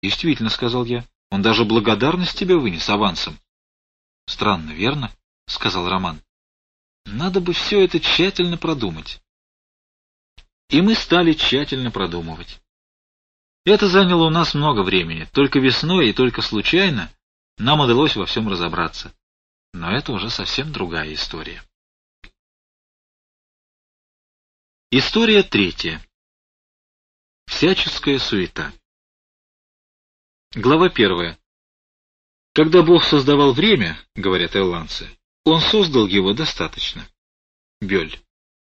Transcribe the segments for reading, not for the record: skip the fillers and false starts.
— Действительно, — сказал я, — он даже благодарность тебе вынес авансом. — Странно, верно? — сказал Роман. — Надо бы все это тщательно продумать. И мы стали тщательно продумывать. Это заняло у нас много времени. Только весной и только случайно нам удалось во всем разобраться. Но это уже совсем другая история. История третья. Всяческая суета. Глава первая. Когда Бог создавал время, говорят ирландцы, Он создал его достаточно. Бёль.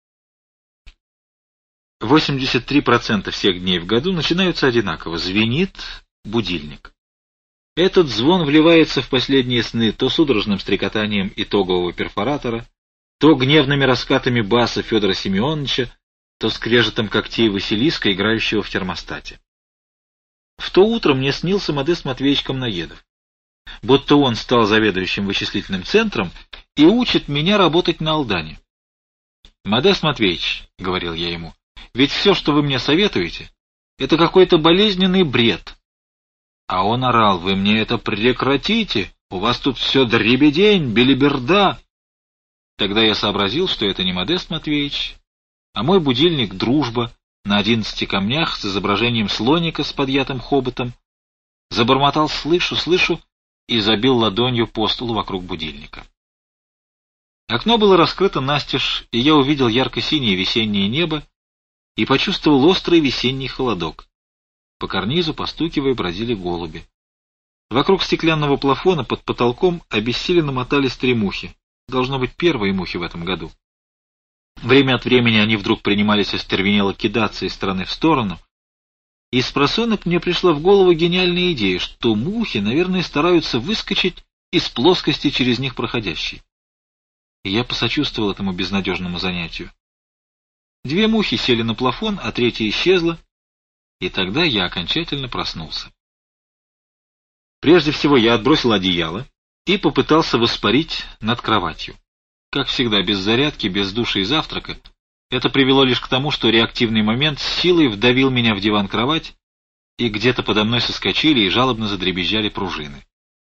83% всех дней в году начинаются одинаково. Звенит будильник. Этот звон вливается в последние сны то судорожным стрекотанием итогового перфоратора, то гневными раскатами баса Федора Семеновича, то скрежетом когтей Василиска, играющего в термостате. В то утро мне снился Модест Матвеевич Комноедов, будто он стал заведующим вычислительным центром и учит меня работать на Алдане. «Модест Матвеевич, — говорил я ему, — ведь все, что вы мне советуете, это какой-то болезненный бред». А он орал: «Вы мне это прекратите, у вас тут все дребедень, белиберда». Тогда я сообразил, что это не Модест Матвеевич, а мой будильник «Дружба» на 11 камнях с изображением слоника с подъятым хоботом. Забормотал «слышу, слышу» и забил ладонью по столу вокруг будильника. Окно было раскрыто настежь, и я увидел ярко-синее весеннее небо и почувствовал острый весенний холодок. По карнизу, постукивая, бродили голуби. Вокруг стеклянного плафона под потолком обессиленно мотались 3 мухи. Должно быть, первые мухи в этом году. Время от времени они вдруг принимались остервенело кидаться из стороны в сторону, и спросонок мне пришла в голову гениальная идея, что мухи, наверное, стараются выскочить из плоскости через них проходящей. И я посочувствовал этому безнадежному занятию. 2 мухи сели на плафон, а 3-я исчезла, и тогда я окончательно проснулся. Прежде всего я отбросил одеяло и попытался воспарить над кроватью. Как всегда, без зарядки, без душа и завтрака. Это привело лишь к тому, что реактивный момент с силой вдавил меня в диван-кровать, и где-то подо мной соскочили и жалобно задребезжали пружины.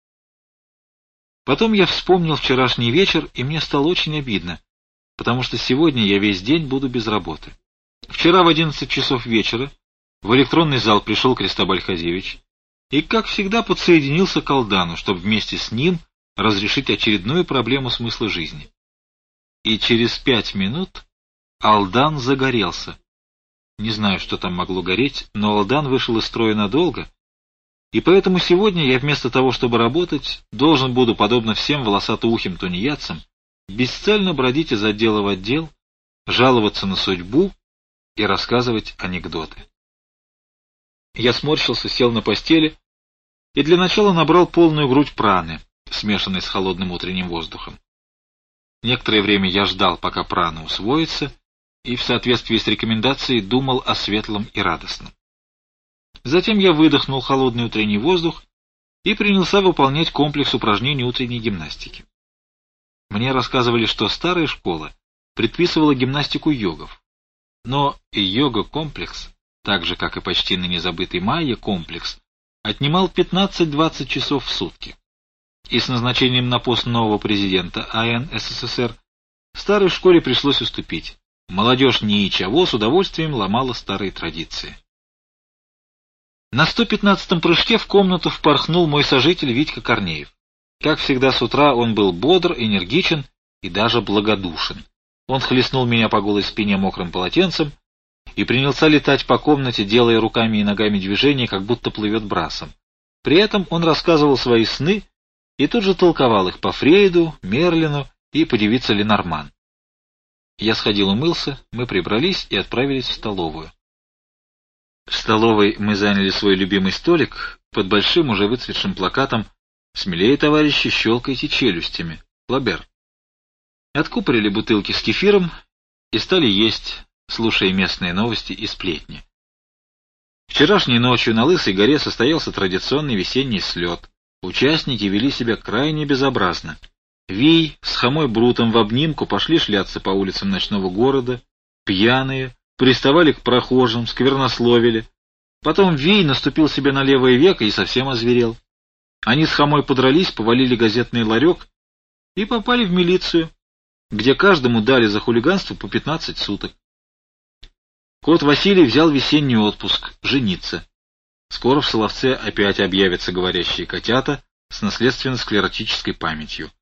Потом я вспомнил вчерашний вечер, и мне стало очень обидно, потому что сегодня я весь день буду без работы. Вчера в 11 часов вечера в электронный зал пришел Кристобаль Хазевич и, как всегда, подсоединился к Алдану, чтобы вместе с ним разрешить очередную проблему смысла жизни. И через 5 минут Алдан загорелся. Не знаю, что там могло гореть, но Алдан вышел из строя надолго, и поэтому сегодня я вместо того, чтобы работать, должен буду, подобно всем волосатоухим тунеядцам, бесцельно бродить из отдела в отдел, жаловаться на судьбу и рассказывать анекдоты. Я сморщился, сел на постели и для начала набрал полную грудь праны, смешанной с холодным утренним воздухом. Некоторое время я ждал, пока прана усвоится, и в соответствии с рекомендацией думал о светлом и радостном. Затем я выдохнул холодный утренний воздух и принялся выполнять комплекс упражнений утренней гимнастики. Мне рассказывали, что старая школа предписывала гимнастику йогов, но и йога-комплекс, так же, как и почти ныне забытый майя-комплекс, отнимал 15-20 часов в сутки. И с назначением на пост нового президента АН СССР старой школе пришлось уступить. Молодежь НИИ-ЧАВО с удовольствием ломала старые традиции. На 115-м прыжке в комнату впорхнул мой сожитель Витька Корнеев. Как всегда с утра он был бодр, энергичен и даже благодушен. Он хлестнул меня по голой спине мокрым полотенцем и принялся летать по комнате, делая руками и ногами движения, как будто плывет брасом. При этом он рассказывал свои сны и тут же толковал их по Фрейду, Мерлину и по девице Ленорман. Я сходил умылся, мы прибрались и отправились в столовую. В столовой мы заняли свой любимый столик под большим уже выцветшим плакатом «Смелее, товарищи, щелкайте челюстями. Флабер». Откупорили бутылки с кефиром и стали есть, слушая местные новости и сплетни. Вчерашней ночью на Лысой горе состоялся традиционный весенний слет. Участники вели себя крайне безобразно. Вий с Хомой Брутом в обнимку пошли шляться по улицам ночного города, пьяные, приставали к прохожим, сквернословили, Потом Вий наступил себе на левое веко и совсем озверел. Они с Хомой подрались, повалили газетный ларек и попали в милицию, где каждому дали за хулиганство по 15 суток. Кот Василий взял весенний отпуск, жениться. Скоро в Соловце опять объявятся говорящие котята с наследственно-склеротической памятью.